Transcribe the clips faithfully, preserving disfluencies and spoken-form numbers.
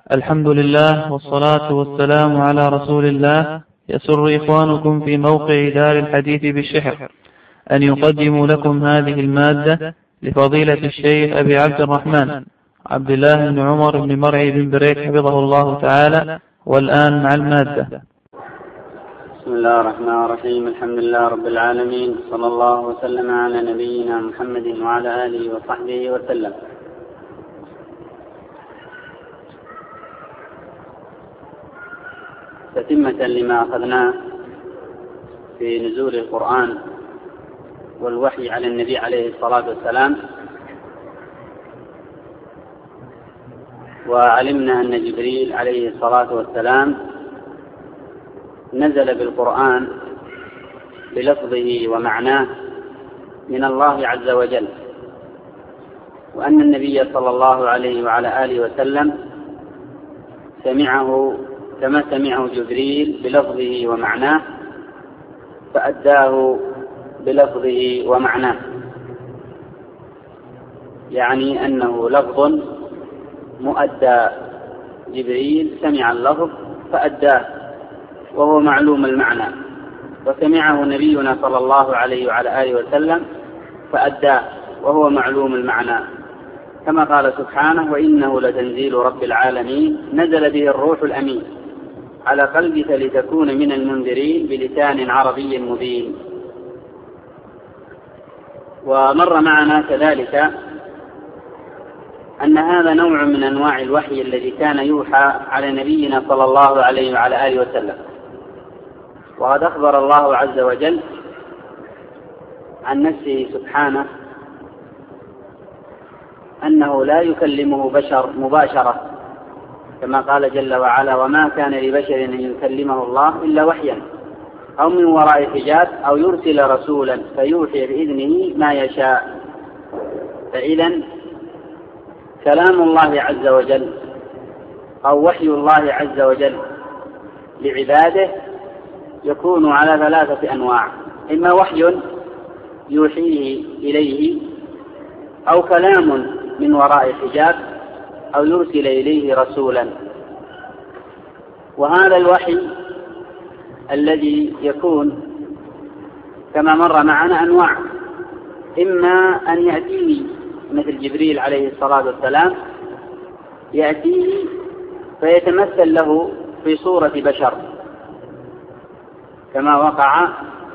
الحمد لله والصلاة والسلام على رسول الله. يسر إخوانكم في موقع دار الحديث بالشحر أن يقدموا لكم هذه المادة لفضيلة الشيخ أبي عبد الرحمن عبد الله بن عمر بن مرعي بن بريك حفظه الله تعالى. والآن مع المادة. بسم الله الرحمن الرحيم. الحمد لله رب العالمين، صلى الله وسلم على نبينا محمد وعلى آله وصحبه وسلم. تتمة لما أخذناه في نزول القرآن والوحي على النبي عليه الصلاة والسلام، وعلمنا أن جبريل عليه الصلاة والسلام نزل بالقرآن بلفظه ومعناه من الله عز وجل، وأن النبي صلى الله عليه وعلى آله وسلم سمعه كما سمعه جبريل بلفظه ومعناه فأداه بلفظه ومعناه، يعني أنه لفظ مؤدى. جبريل سمع اللفظ فأداه وهو معلوم المعنى، وسمعه نبينا صلى الله عليه وعلى آله وسلم فأداه وهو معلوم المعنى، كما قال سبحانه: وإنه لتنزيل رب العالمين نزل به الروح الأمين على قلبك لتكون من المنذرين بلسان عربي مبين. ومر معنا كذلك أن هذا نوع من أنواع الوحي الذي كان يوحى على نبينا صلى الله عليه وعلى آله وسلم. وقد أخبر الله عز وجل عن نفسه سبحانه أنه لا يكلمه بشر مباشرة، كما قال جل وعلا: وما كان لبشر أن يكلمه الله إلا وحيا أو من وراء حجاب أو يرسل رسولا فيوحي بإذنه ما يشاء. فإذا كلام الله عز وجل أو وحي الله عز وجل لعباده يكون على ثلاثة أنواع: إما وحي يوحيه إليه، أو كلام من وراء حجاب، أو يرسل إليه رسولا. وهذا الوحي الذي يكون كما مر معنا أنواع: إما أن يأتيه مثل جبريل عليه الصلاة والسلام، يأتيه فيتمثل له في صورة بشر، كما وقع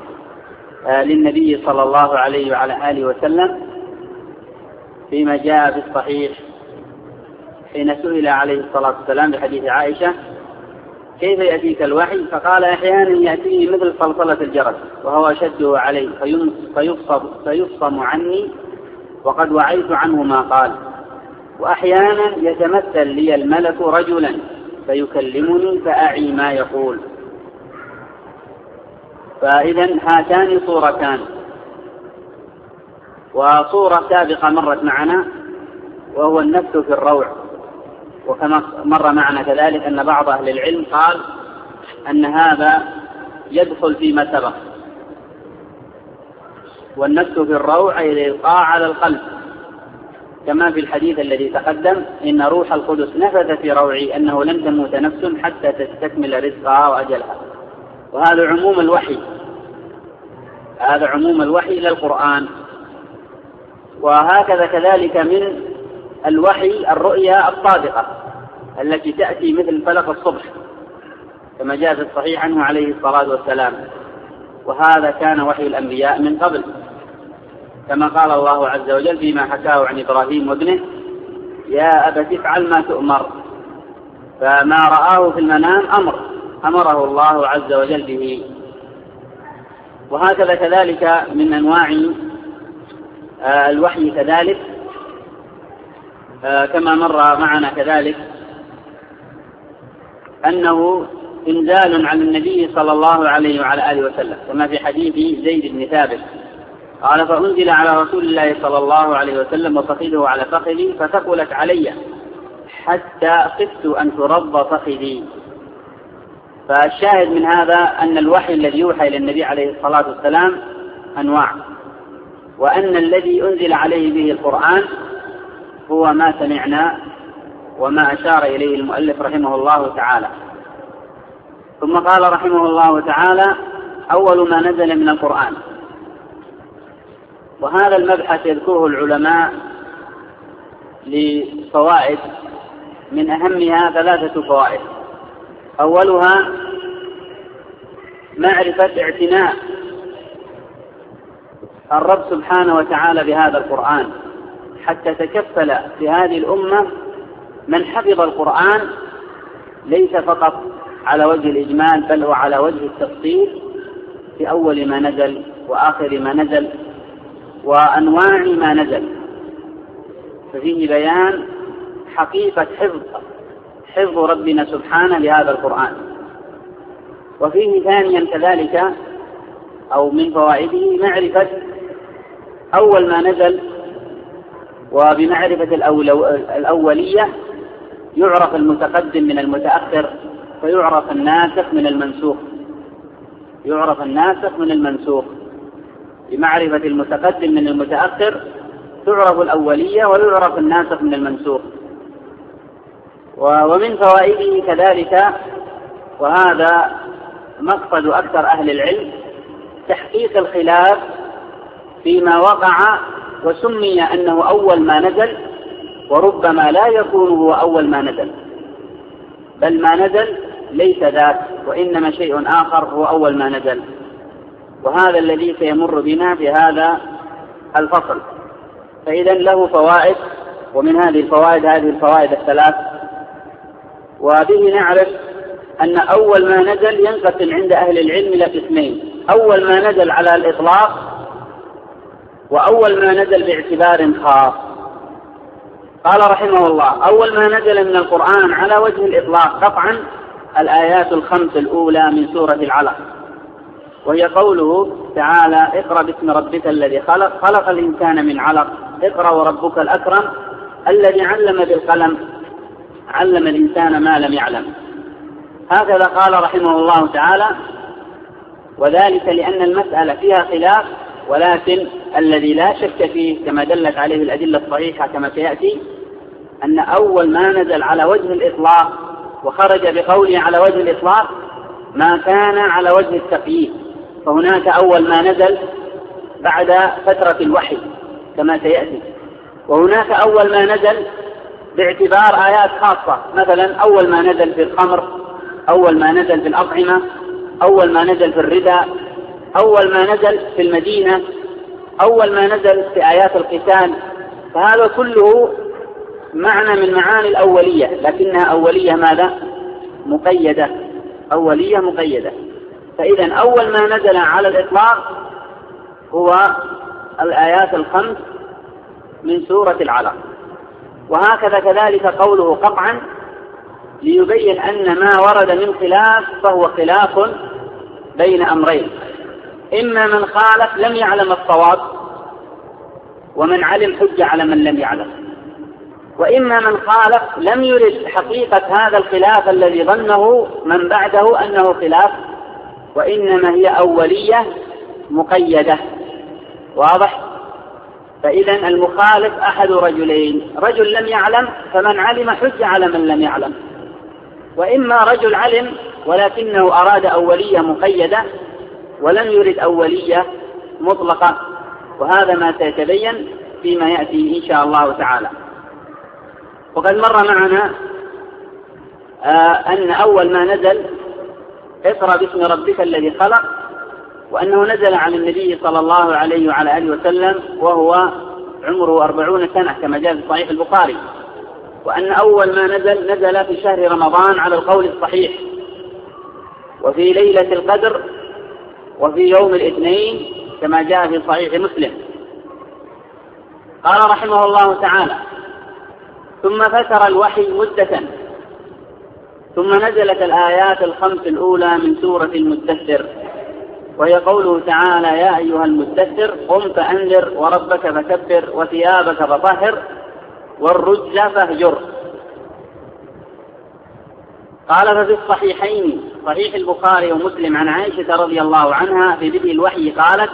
للنبي صلى الله عليه وعلى آله وسلم فيما جاء في الصحيح حين سئل عليه الصلاة والسلام بحديث عائشة: كيف يأتيك الوحي؟ فقال: أحيانا يأتيه مثل صلصلة الجرس وهو أشده علي فيفصم, فيفصم عني وقد وعيت عنه ما قال، وأحيانا يتمثل لي الملك رجلا فيكلمني فأعي ما يقول. فإذا هاتان صورتان. وصورة سابقة مرت معنا وهو النفس في الروع، وكما مر معنا كذلك أن بعض أهل العلم قال أن هذا يدخل فيما سبق. والنفس في الروع أي الإلقاء على القلب، كما في الحديث الذي تقدم: إن روح القدس نفث في روعي أنه لن تموت نفس حتى تستكمل رزقها وأجلها. وهذا عموم الوحي، هذا عموم الوحي للقرآن. وهكذا كذلك من الوحي الرؤيا الصادقة التي تأتي مثل فلق الصبح، كما جاء في الصحيح عنه عليه الصلاة والسلام. وهذا كان وحي الأنبياء من قبل، كما قال الله عز وجل فيما حكاه عن إبراهيم وابنه: يا أبت افعل ما تؤمر. فما رآه في المنام أمر أمره الله عز وجل به. وهكذا كذلك من أنواع الوحي كذلك كما مر معنا كذلك أنه إنزال على النبي صلى الله عليه وعلى آله وسلم، كما في حديث زيد بن ثابت قال: فأنزل على رسول الله صلى الله عليه وسلم وفخذه على فخذي فثقلت علي حتى خفت أن ترض فخذي. فالشاهد من هذا أن الوحي الذي يوحى إلى النبي عليه الصلاة والسلام أنواع، وأن الذي أنزل عليه به القرآن هو ما سمعنا وما أشار إليه المؤلف رحمه الله تعالى. ثم قال رحمه الله تعالى: أول ما نزل من القرآن. وهذا المبحث يذكره العلماء لفوائد، من أهمها ثلاثة فوائد. أولها معرفة اعتناء الرب سبحانه وتعالى بهذا القرآن، حتى تكفل في هذه الأمة من حفظ القرآن ليس فقط على وجه الإجمال، بل وعلى وجه التفصيل في أول ما نزل وآخر ما نزل وأنواع ما نزل، ففيه بيان حقيقة حفظ حفظ ربنا سبحانه لهذا القرآن. وفيه ثانيا كذلك أو من فوائده معرفة أول ما نزل، وبمعرفة الأولية يعرف المتقدم من المتأخر، فيعرف الناسخ من المنسوخ يعرف الناسخ من المنسوخ بمعرفة المتقدم من المتأخر تعرف الأولية ويعرف الناسخ من المنسوخ. ومن فوائده كذلك، وهذا مقصد أكثر أهل العلم، تحقيق الخلاف فيما وقع وسمي أنه أول ما نزل، وربما لا يكون هو أول ما نزل، بل ما نزل ليس ذاك، وإنما شيء آخر هو أول ما نزل. وهذا الذي سيمر بنا في هذا الفصل. فإذا له فوائد، ومن هذه الفوائد هذه الفوائد الثلاث. وبه نعرف أن أول ما نزل ينقسم عند أهل العلم إلى قسمين: أول ما نزل على الإطلاق، وأول ما نزل باعتبار خاص. قال رحمه الله: أول ما نزل من القرآن على وجه الإطلاق قطعا الآيات الخمس الأولى من سورة العلق، وهي قوله تعالى: اقرأ باسم ربك الذي خلق خلق الإنسان من علق اقرأ وربك الأكرم الذي علم بالقلم علم الإنسان ما لم يعلم. هكذا قال رحمه الله تعالى، وذلك لأن المسألة فيها خلاف، ولكن الذي لا شك فيه كما دلت عليه الأدلة الصحيحة كما سيأتي أن أول ما نزل على وجه الإطلاق وخرج بقوله على وجه الإطلاق ما كان على وجه التقييد، فهناك أول ما نزل بعد فترة الوحي كما سيأتي، وهناك أول ما نزل باعتبار آيات خاصة، مثلا أول ما نزل في الخمر، أول ما نزل في الأطعمة، أول ما نزل في الرداء، أول ما نزل في المدينة، أول ما نزل في آيات القتال. فهذا كله معنى من معاني الأولية، لكنها أولية ماذا؟ مقيدة، أولية مقيدة. فإذا أول ما نزل على الإطلاق هو الآيات الخمس من سورة العلق. وهكذا كذلك قوله قطعا ليبين أن ما ورد من خلاف فهو خلاف بين أمرين: إما من خالف لم يعلم الصواب، ومن علم حج على من لم يعلم، وإما من خالف لم يرد حقيقة هذا الخلاف الذي ظنه من بعده أنه خلاف، وإنما هي أولية مقيدة. واضح؟ فإذا المخالف أحد رجلين: رجل لم يعلم فمن علم حج على من لم يعلم، وإما رجل علم ولكنه أراد أولية مقيدة ولم يرد أولية مطلقة، وهذا ما سيتبين فيما يأتي إن شاء الله تعالى. وقد مر معنا آه أن أول ما نزل اقرأ باسم ربك الذي خلق، وأنه نزل عن النبي صلى الله عليه وعلى آله وسلم وهو عمره أربعون سنة كما جاء في صحيح البخاري، وأن أول ما نزل نزل في شهر رمضان على القول الصحيح، وفي ليلة القدر، وفي يوم الاثنين كما جاء في صحيح مسلم. قال رحمه الله تعالى: ثم فتر الوحي مدة، ثم نزلت الآيات الخمس الأولى من سورة المدثر، وهي قوله تعالى: يا أيها المدثر قم فأنذر وربك فكبر وثيابك فطهر والرجز فاهجر. قال: ففي الصحيحين صحيح البخاري ومسلم عن عائشة رضي الله عنها في بدء الوحي قالت: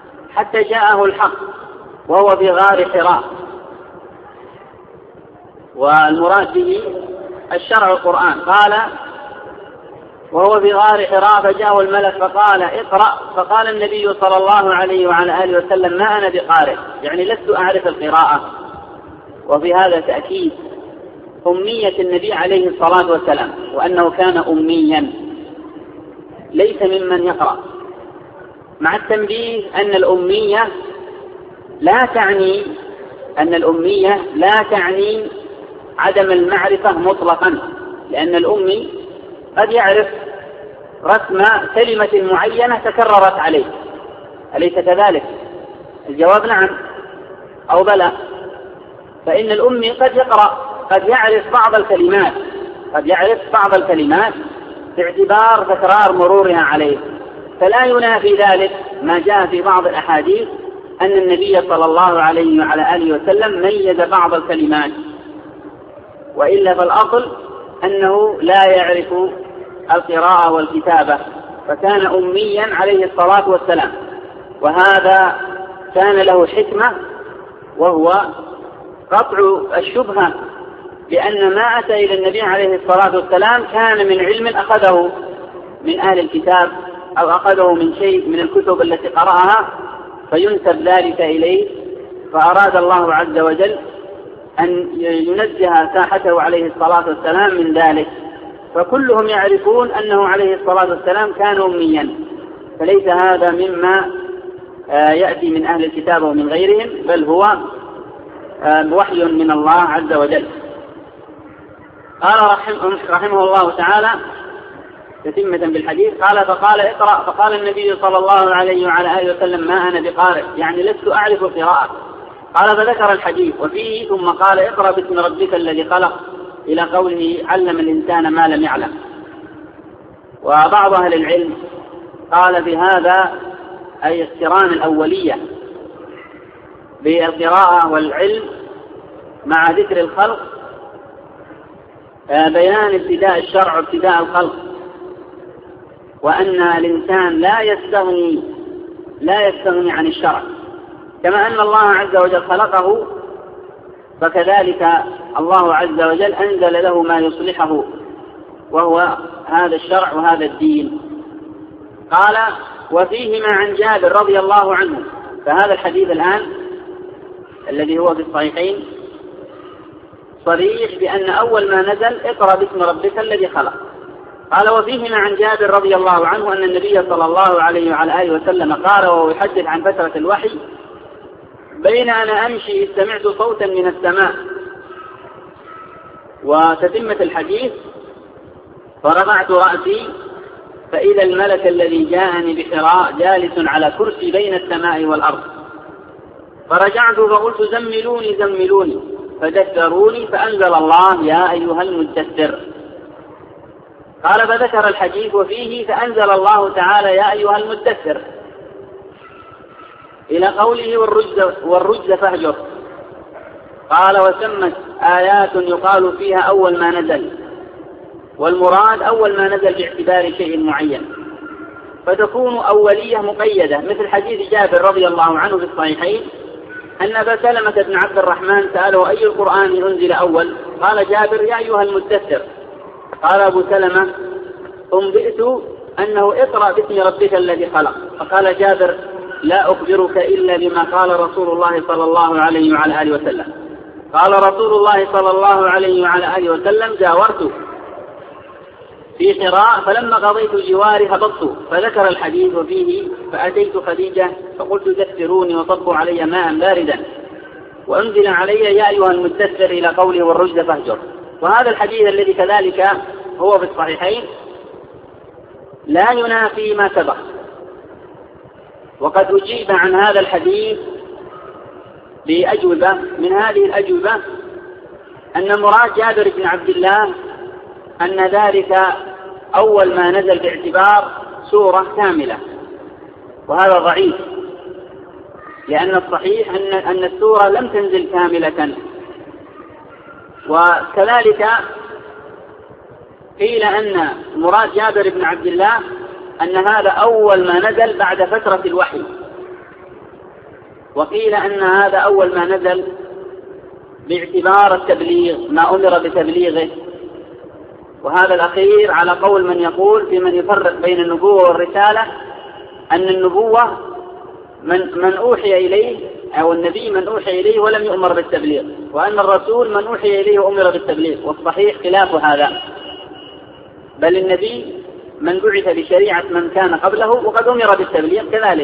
حتى جاءه الحق وهو في غار حراء، والمراد به الشرع القرآن. قال وهو في غار حراء فجاءه الملك فقال اقرأ، فقال النبي صلى الله عليه وعلى آله وسلم ما أنا بقارئ، يعني لست أعرف القراءة. وفي هذا تأكيد أمية النبي عليه الصلاة والسلام، وأنه كان أميا ليس ممن يقرأ، مع التنبيه أن الأمية لا تعني أن الأمية لا تعني عدم المعرفة مطلقا، لأن الأمي قد يعرف رسم كلمة معينة تكررت عليه، أليس كذلك؟ الجواب نعم أو بلى. فإن الأمي قد يقرأ، قد يعرف بعض الكلمات، قد يعرف بعض الكلمات باعتبار تكرار مرورها عليه، فلا ينافي ذلك ما جاء في بعض الأحاديث أن النبي صلى الله عليه وعلى آله وسلم ميز بعض الكلمات، وإلا فالأصل أنه لا يعرف القراءة والكتابة، فكان أميا عليه الصلاة والسلام. وهذا كان له حكمة، وهو قطع الشبهة لأن ما أتى إلى النبي عليه الصلاة والسلام كان من علم أخذه من أهل الكتاب أو أخذه من شيء من الكتب التي قرأها فينسب ذلك إليه، فأراد الله عز وجل أن ينزه ساحته عليه الصلاة والسلام من ذلك، فكلهم يعرفون أنه عليه الصلاة والسلام كان أميا، فليس هذا مما يأتي من أهل الكتاب ومن غيرهم، بل هو وحي من الله عز وجل. قال رحمه الله تعالى تتمة بالحديث، قال فقال اقرأ، فقال النبي صلى الله عليه وعلى آله وسلم ما أنا بقارئ، يعني لست أعرف القراءة. قال فذكر الحديث وفيه ثم قال اقرأ باسم ربك الذي خلق إلى قوله علم الإنسان ما لم يعلم. وبعض أهل العلم قال في هذا أي اقتران الأولية بالقراءة والعلم مع ذكر الخلق، بيان ابتداء الشرع وابتداء الخلق، وأن الإنسان لا يستغني لا يستغني عن الشرع، كما أن الله عز وجل خلقه فكذلك الله عز وجل أنزل له ما يصلحه، وهو هذا الشرع وهذا الدين. قال وفيهما عن جابر رضي الله عنه، فهذا الحديث الآن الذي هو في الصحيحين صريح بأن أول ما نزل اقرأ باسم ربك الذي خلق. قال وفيهما عن جابر رضي الله عنه أن النبي صلى الله عليه وعلى آله وسلم قال وهو يحدث عن فترة الوحي بين أنا أمشي سمعت صوتا من السماء. وتتمة الحديث فرفعت رأسي فإذا الملك الذي جاءني بحراء جالس على كرسي بين السماء والأرض، فرجعت فقلت زملوني زملوني فدثروني فأنزل الله يا أيها المدثر. قال فذكر الحديث وفيه فأنزل الله تعالى يا أيها المدثر إلى قوله والرجز, والرجز فاهجر. قال وسمت آيات يقال فيها أول ما نزل، والمراد أول ما نزل باعتبار شيء معين، فتكون أولية مقيدة مثل حديث جابر رضي الله عنه في الصحيحين أن أبا سلمة بن عبد الرحمن سأله أي القرآن أنزل أول؟ قال جابر يا أيها المدثر. قال أبو سلمة أنبئت أنه اقرأ باسم ربك الذي خلق. فقال جابر لا أخبرك إلا بما قال رسول الله صلى الله عليه وعلى آله وسلم. قال رسول الله صلى الله عليه وعلى آله وسلم جاورت في حراء فلما قضيت جواري هبطت، فذكر الحديث وفيه فأتيت خديجة فقلت دثروني وصبوا علي ماء باردا وأنزل علي يا أيها المدثر إلى قوله والرجز فاهجر. وهذا الحديث الذي كذلك هو في الصحيحين لا ينافي ما سبق. وقد أجيب عن هذا الحديث بأجوبة، من هذه الأجوبة أن مراد جابر بن عبد الله أن ذلك أول ما نزل باعتبار سورة كاملة، وهذا ضعيف، لأن الصحيح أن أن السورة لم تنزل كاملة. وكذلك قيل أن مراد جابر بن عبد الله أن هذا أول ما نزل بعد فترة الوحي، وقيل أن هذا أول ما نزل باعتبار التبليغ ما أمر بتبليغه. وهذا الأخير على قول من يقول في من يفرق بين النبوة والرسالة أن النبوة من, من أوحي إليه أو النبي من أوحي إليه ولم يؤمر بالتبليغ، وأن الرسول من أوحي إليه وأمر بالتبليغ، والصحيح خلاف هذا، بل النبي من بعث بشريعة من كان قبله وقد أمر بالتبليغ كذلك،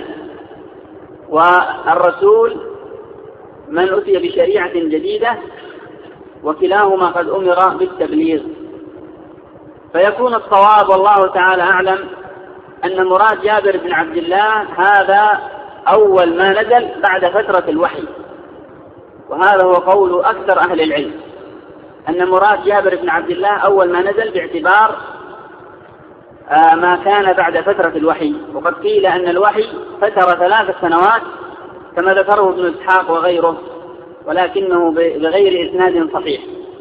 والرسول من أتي بشريعة جديدة وكلاهما قد أمر بالتبليغ. فيكون الصواب والله تعالى أعلم أن مراد جابر بن عبد الله هذا أول ما نزل بعد فترة الوحي، وهذا هو قول أكثر أهل العلم، أن مراد جابر بن عبد الله أول ما نزل باعتبار ما كان بعد فترة الوحي. وقد قيل أن الوحي فتر ثلاث سنوات كما ذكره ابن إسحاق وغيره، ولكنه بغير إسناد صحيح،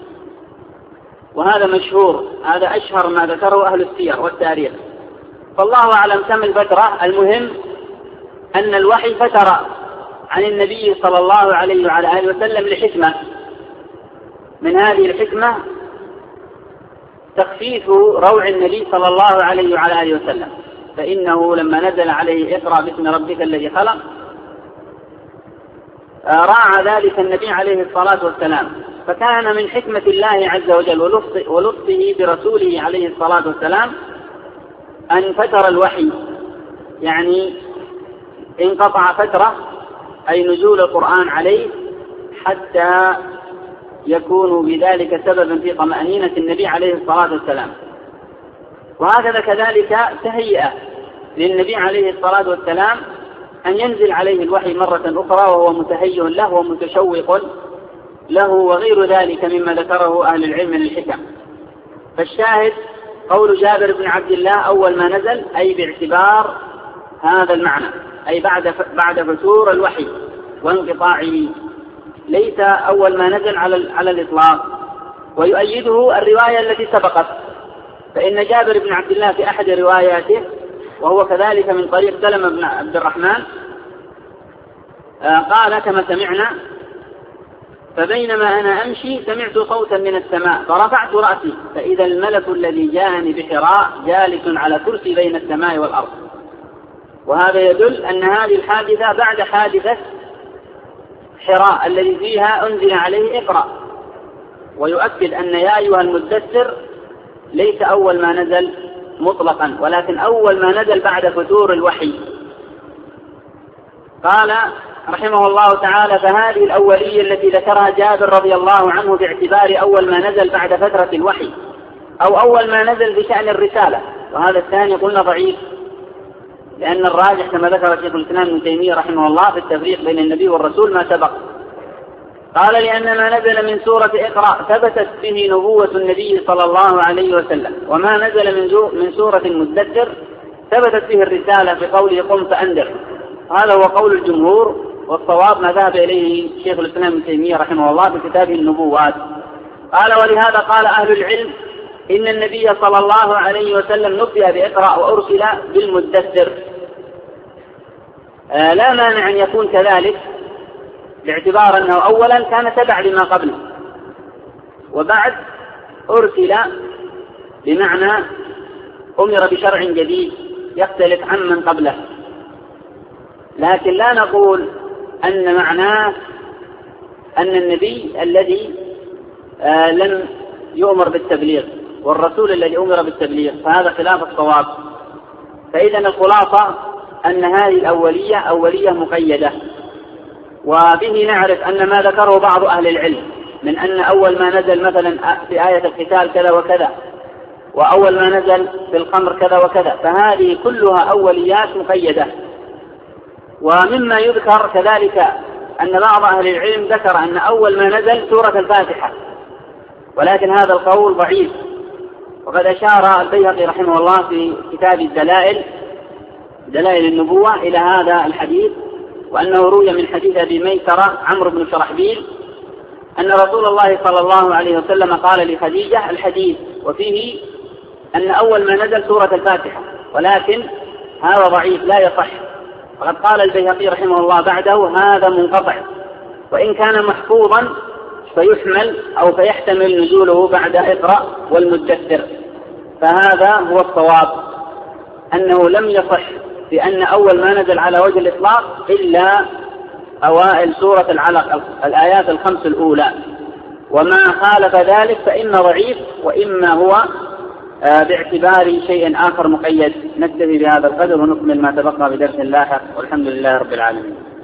وهذا مشهور، هذا أشهر ما ذكره أهل السير والتاريخ، فالله أعلم كم الفترة. المهم أن الوحي فتر عن النبي صلى الله عليه وعلى آله وسلم لحكمة، من هذه الحكمة تخفيف روع النبي صلى الله عليه وعلى آله وسلم، فإنه لما نزل عليه اقرأ باسم ربك الذي خلق راعى ذلك النبي عليه الصلاة والسلام، فكان من حكمة الله عز وجل ولطفه برسوله عليه الصلاة والسلام أن فتر الوحي، يعني انقطع فترة أي نزول القرآن عليه حتى يكون بذلك سببا في طمأنينة النبي عليه الصلاة والسلام. وهكذا كذلك تهيئة للنبي عليه الصلاة والسلام أن ينزل عليه الوحي مرة أخرى وهو متهيئ له ومتشوق له، وغير ذلك مما ذكره أهل العلم من الحكم. فالشاهد قول جابر بن عبد الله أول ما نزل أي باعتبار هذا المعنى، أي بعد بعد فتور الوحي وانقطاعه، ليس أول ما نزل على على الإطلاق. ويؤيده الرواية التي سبقت، فإن جابر بن عبد الله في أحد رواياته وهو كذلك من طريق سلمة بن عبد الرحمن قال كما سمعنا: فبينما أنا أمشي سمعت صوتا من السماء فرفعت رأسي فإذا الملك الذي جاءني بحراء جالس على كرسي بين السماء والأرض. وهذا يدل أن هذه الحادثة بعد حادثة حراء الذي فيها أنزل عليه اقرأ، ويؤكد أن يا أيها المدثر ليس أول ما نزل مطلقا، ولكن أول ما نزل بعد فتور الوحي. قال رحمه الله تعالى: فهذه الأولية التي ذكرها جابر رضي الله عنه باعتبار أول ما نزل بعد فترة الوحي أو أول ما نزل بشأن الرسالة، وهذا الثاني قلنا ضعيف، لأن الراجح كما ذكر شيخ الإسلام ابن تيمية رحمه الله في التفريق بين النبي والرسول ما سبق. قال: لأن ما نزل من سورة اقرأ ثبتت به نبوة النبي صلى الله عليه وسلم، وما نزل من, من سورة المدثر ثبتت به الرسالة في قوله قم فأنذر. هذا هو قول الجمهور، والصواب ما ذهب إليه شيخ الإسلام ابن تيمية رحمه الله في كتابه النبوات. قال: ولهذا قال أهل العلم إن النبي صلى الله عليه وسلم نبئ بإقرأ وأرسل بالمدثر. آه لا مانع أن يكون كذلك، باعتبار أنه أولا كان تبع لما قبله، وبعد أرسل بمعنى أمر بشرع جديد يختلف عن من قبله. لكن لا نقول أن معناه أن النبي الذي آه لم يؤمر بالتبليغ والرسول الذي أمر بالتبليغ، فهذا خلاف الصواب. فإذا الخلاصة أن هذه الأولية أولية مقيدة، وبه نعرف أن ما ذكره بعض أهل العلم من أن أول ما نزل مثلا في آية القتال كذا وكذا، وأول ما نزل في الخمر كذا وكذا، فهذه كلها أوليات مقيدة. ومما يذكر كذلك أن بعض أهل العلم ذكر أن أول ما نزل سورة الفاتحة، ولكن هذا القول ضعيف. وقد أشار البيهقي رحمه الله في كتاب الدلائل دلائل النبوة إلى هذا الحديث، وأنه روي من حديث أبي ميسرة عمرو بن شرحبيل أن رسول الله صلى الله عليه وسلم قال لخديجة الحديث، وفيه أن أول ما نزل سورة الفاتحة، ولكن هذا ضعيف لا يصح. وقد قال البيهقي رحمه الله بعده هذا منقطع، وإن كان محفوظا فيحمل أو فيحتمل نزوله بعد اقرأ والمدثر، فهذا هو الصواب، أنه لم يصح بأن أول ما نزل على وجه الإطلاق إلا أوائل سورة العلق، الآيات الخمس الأولى، وما خالف ذلك فإما ضعيف وإما هو باعتبار شيء آخر مقيد. نكتفي بهذا القدر ونكمل ما تبقى بدرس لاحق، والحمد لله رب العالمين.